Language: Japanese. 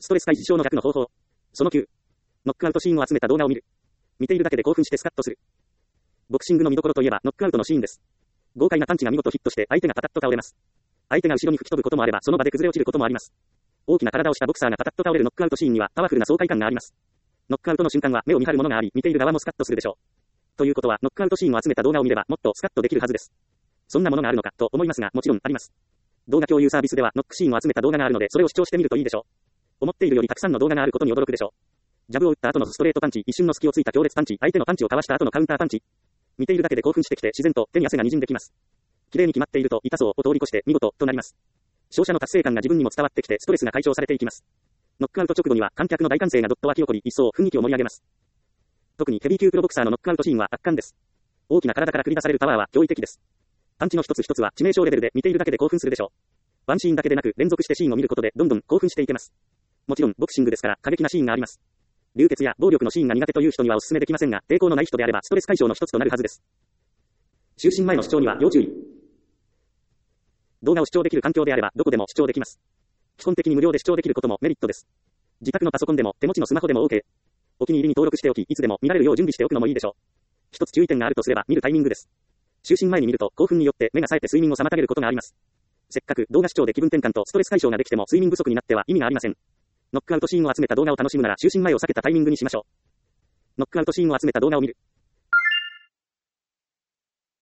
ストレス解消の逆の方法。その9。ノックアウトシーンを集めた動画を見る。見ているだけで興奮してスカッとする。ボクシングの見どころといえばノックアウトのシーンです。豪快なパンチが見事ヒットして相手がパタッと倒れます。相手が後ろに吹き飛ぶこともあればその場で崩れ落ちることもあります。大きな体をしたボクサーがパタッと倒れるノックアウトシーンにはパワフルな爽快感があります。ノックアウトの瞬間は目を見張るものがあり、見ている側もスカッとするでしょう。ということはノックアウトシーンを集めた動画を見ればもっとスカッとできるはずです。そんなものがあるのかと思いますが、もちろんあります。動画共有サービスではノックシーンを集めた動画があるのでそれを視聴してみるといいでしょう。思っているよりたくさんの動画があることに驚くでしょう。ジャブを打った後のストレートパンチ、一瞬の隙をついた強烈パンチ、相手のパンチをかわした後のカウンターパンチ。見ているだけで興奮してきて自然と手に汗が滲んできます。綺麗に決まっていると痛そうを通り越して見事となります。勝者の達成感が自分にも伝わってきてストレスが解消されていきます。ノックアウト直後には観客の大歓声がどっと湧き起こり一層雰囲気を盛り上げます。特にヘビー級プロボクサーのノックアウトシーンは圧巻です。大きな体から繰り出されるパワーは驚異的です。パンチの一つ一つは致命傷レベルで見ているだけで興奮するでしょう。ワンシーンだけでなく連続してシーンを見ることでどんどん興奮していけます。もちろんボクシングですから過激なシーンがあります。流血や暴力のシーンが苦手という人にはお勧めできませんが、抵抗のない人であればストレス解消の一つとなるはずです。就寝前の視聴には要注意。動画を視聴できる環境であればどこでも視聴できます。基本的に無料で視聴できることもメリットです。自宅のパソコンでも手持ちのスマホでも OK。お気に入りに登録しておき、いつでも見られるよう準備しておくのもいいでしょう。一つ注意点があるとすれば見るタイミングです。就寝前に見ると興奮によって目が冴えて睡眠を妨げることがあります。せっかく動画視聴で気分転換とストレス解消ができても睡眠不足になっては意味がありません。ノックアウトシーンを集めた動画を楽しむなら就寝前を避けたタイミングにしましょう。ノックアウトシーンを集めた動画を見る。